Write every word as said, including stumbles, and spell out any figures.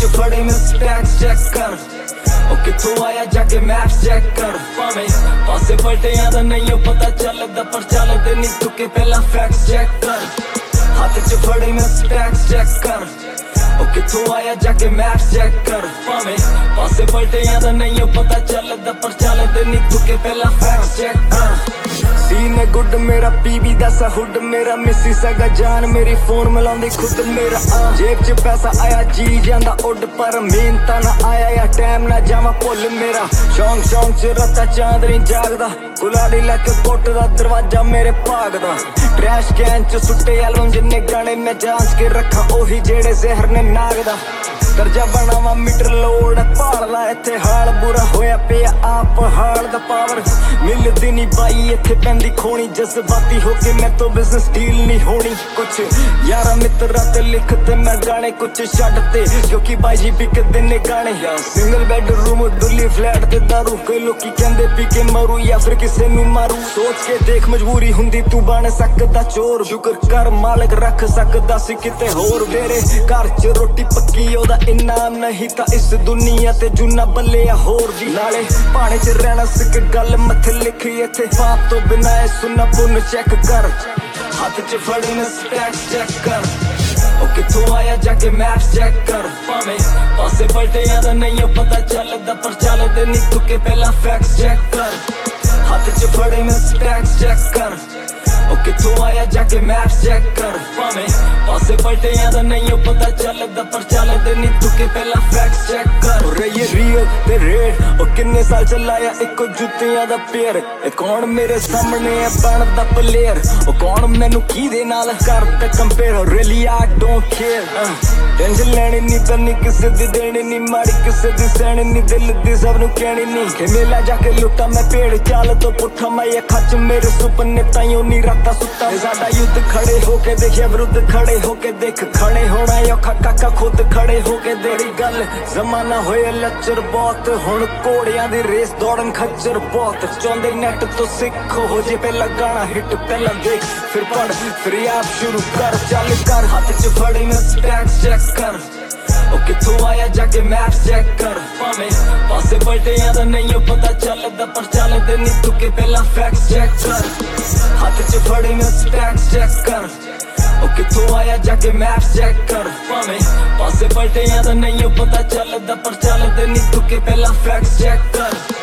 च फड़े मैं stacks check कर ओ किथों आया जाके मैप्स चेक कर भावें पासे पलटियां दा नहीं ओ पता चलदा पर चलदे नहीं तुके पहला फैक्ट्स चेक कर हाथ च फड़े मैं स्टैक्स चेक कर ओ किथों आया जाके मैप्स चेक कर भावें पासे पलटियां दा नहीं ओ पता चलदा पर चलदे नहीं तुके पहला फैक्ट्स चेक कर सीन गुड मेरा पीबी दसा हुड मेरा मिसी सगा जान मेरी फोन मिलाउंदी खुद मेरा आ जेब च पैसा आया जी जांदा उड पर मेहनत ना आया या टाइम ना जावा भुल मेरा शौक शौक च रत्ता चांद नहीं जागदा गुलाड़ी लैके कोट दा दरवाजा मेरे भागदा ट्रैश कैन च सुट्टे एल्बम जिन्ने गाने मैं जांच के रखा ओही जेड़े जहर ने नागदा दर्जा बनावा मीटर लोड भाल ला इत्थे हाल बुरा होया पिया आप हाल दा पावर मिलदी नहीं बाई इत्थे पैंदी खोनी जज्बाती होके मैं तो बिजनेस डील नहीं होनी कुछ यारा मित्रा ते लिखते मैं गाने कुछ छड्डते क्योंकि बाई जी बिकदे ने गाने सिंगल बेडरूम दुल्ली फ्लैट ते दारू कई लोकी कहंदे पी के मरू या फिर किसे नू मारू सोच के देख मजबूरी हुंदी तू बन सकदा चोर शुक्र कर मालिक रख सकदा सी किते होर तेरे घर च रोटी पक्की ओदा इनाम नहीं ता इस दुनिया ते जुन्ना बल्ले होर जी नाले पाने च रहना सिक गल मथे लिखी इत्थे पाप तो बिना ए सुनना पुन चेक कर हाथ च फड़ी मैं स्टैक्स चेक कर ओ किथों आया जाके मैप्स चेक कर भावें पासे पलटियां दा नहीं ओ पता चलदा पर चलदे नहीं तुके पहला फैक्ट्स चेक कर हाथ च फड़ी मैं स्टैक्स चेक कर ओ किथों आया जाके मैप्स चेक कर भावें पासे पलटियां दा नहीं ओ पता चलदा पर चलदे नहीं तुके पहला फैक्ट्स चेक कर और ये रियल ते रेड ओ किन्ने साल चलाया इको जुत्तियां दा पेयर ए कौन मेरे सामने है बनदा प्लेयर ओ कौन मैनू किदे नाल करदा compare really I don't care tension लेनी नहीं तन्नी किसे दी देनी नहीं माड़ी किसे दी सैनी नहीं दिल दी सब नू कहनी नहीं कि मेला जाके लुटा मैं पेड़ चाल तो पुठा मैं अखां च मेरे सुपने ताईं नहीं राता सुता साडा युद्ध खड़े होके देखिया विरुद्ध खड़े होके देख खड़े होना औखा काका खुद खड़े होके देरी गल जमाना होए लच्चर बहुत हुण घोड़ियां दी रेस दौड़न खच्चर बहुत चाहुंदे नेट तो सिख हो जे पहला गाना हिट पहला देख फिर पढ़ फिर आप शुरू कर चल कर हाथ च फड़ी मैं स्टैक्स चेक कर ओ किथों आया जाके मैप्स चेक कर भावें पासे पलटियां दा नहीं ओ पता चलदा पर चलदे नहीं तुके पहला फैक्ट्स चेक कर हाथ च फड़ी मैं स्टैक्स चेक कर ओ किथों आया जाके मैप्स चेक कर भावें पासे पलटियां दा नहीं ओ पता चलदा पर चलदे नहीं तुके पहला फैक्ट्स चेक कर